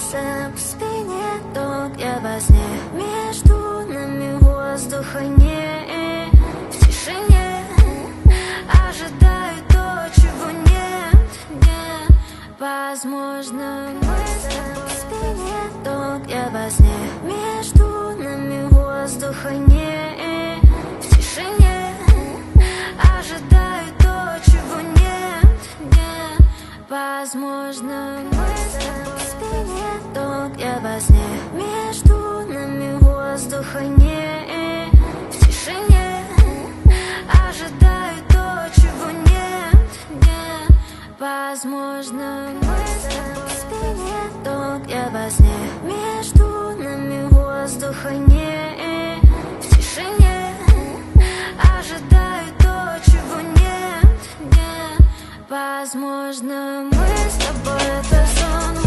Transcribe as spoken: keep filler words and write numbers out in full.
Мыслям по спине ток, я во сне. Между нами воздуха нет. В тишине ожидаю то, чего нет, нет. Возможно, мыслям по спине ток, я во сне. Между нами воздуха нет. В тишине ожидаю то, чего нет, нет. Возможно, мыслям по спине ток, я во сне. Между нами воздуха нет. В тишине ожидаю то, чего нет, нет. Возможно, мыслям по спине ток, я во сне. Между нами воздуха нет. В тишине ожидаю то, чего нет, нет. Возможно,